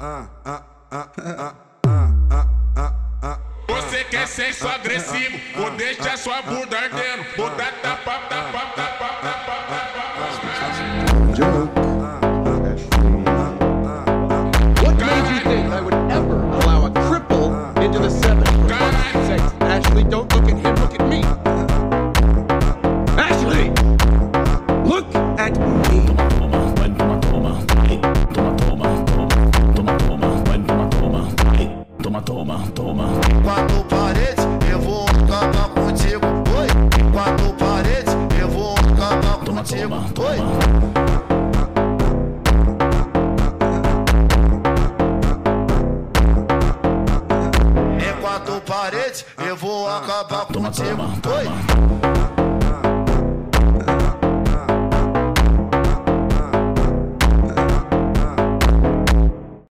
Você quer sexo agressivo, vou deixar sua bunda ardendo. Vou dar tapa, tapa, tapa, tapa, What made you think I would ever allow a cripple into the seven for fuck's sake? Ashley, don't look at him, look at me. Ashley! Look at me. Quatro paredes, eu vou acabar contigo. Oi, quatro paredes, eu vou acabar contigo. Oi. Quatro paredes, eu vou acabar contigo. Oi.